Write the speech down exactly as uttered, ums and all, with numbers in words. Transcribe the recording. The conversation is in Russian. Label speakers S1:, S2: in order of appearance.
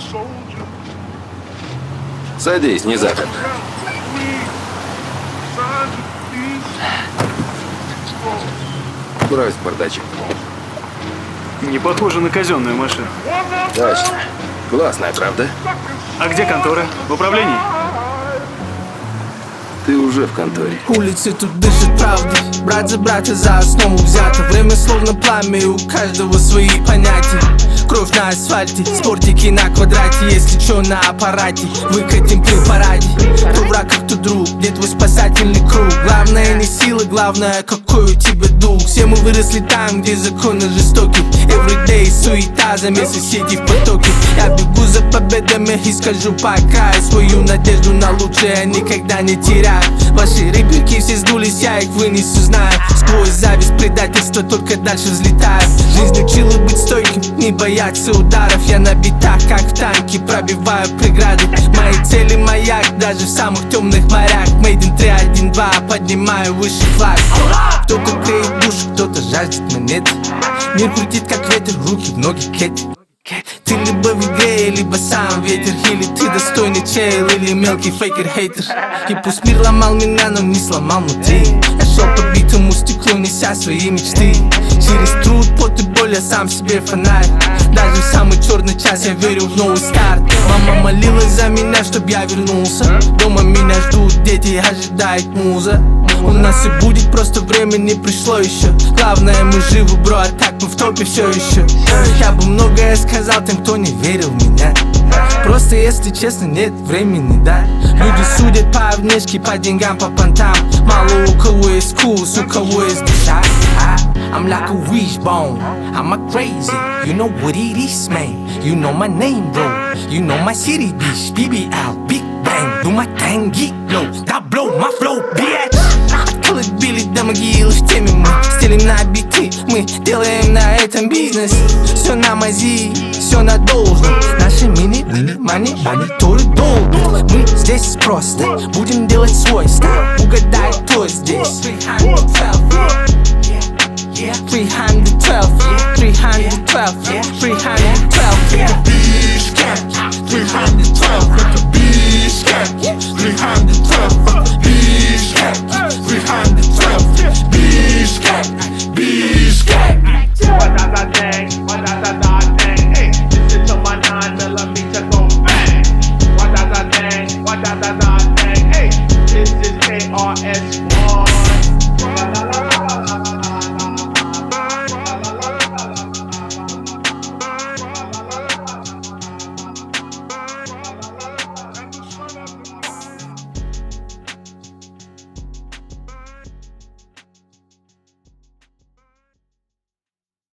S1: Садись, не запад. Брось бардачок.
S2: Не похоже на казенную машину.
S1: Точно. Классная, правда?
S2: А где контора? В управлении?
S1: Ты уже в конторе.
S3: Улицы тут дышат правдой. Брат за брата за основу взято. Время словно пламя, и у каждого свои понятия. Кровь на асфальте, спортики на квадрате. Если чё на аппарате, выкатим при параде. Кто враг, а кто друг, где твой спасательный круг? Главное не сила, главное какой у тебя дух. Все мы выросли там, где законы жестоки. Everyday суета, замес соседей в потоке. Я бегу за победами и скажу пока. И свою надежду на лучшее я никогда не теряю. Ваши рыбки все сдулись, я их вынесу, знаю. Сквозь зависть, предательство, только дальше взлетаю. Жизнь учила быть стойким, не бояться ударов. Я на битах, как в танке, пробиваю преграды. Мои цели маяк, даже в самых темных морях. Made in три один два, поднимаю выше флаг. Кто-то клеит душу, кто-то жаждет монеты. Мир крутит как ветер, руки в ноги кети. Ты либо в игре, либо сам ветер. Или ты достойный чел, или мелкий фейкер-хейтер. И пусть мир ломал меня, но не сломал внутри. Я шел по битому стеклу, неся свои мечты. Через труд, пот и боль я сам себе фонарь. Даже в самый черный час я верю в новый старт. Мама молилась за меня, чтоб я вернулся. Дома меня ждут дети, ожидает муза. У нас и будет, просто время не пришло еще. Главное, мы живы, бро, а так мы в топе все еще. Я бы многое сказал тем, кто не верил в меня. Просто, если честно, нет времени, да. Люди судят по внешке, по деньгам, по понтам. Мало у кого есть вкус, у кого есть душа. I'm like a wishbone, I'm a crazy. You know what it is, man. You know my name, bro. You know my city, bitch. B B L, Big Bang. Do my thing, get low. That blow my flow, bitch. Колыбели до могилы, в теме мы стелим на биты. Мы делаем на этом бизнес. Все на мази, все на должном. Наши мини-мини, мани-мониторы долбят. Мы здесь просто будем делать свой стайл. Угадай, кто здесь. three twelve, three twelve, three twelve, three twelve, three twelve.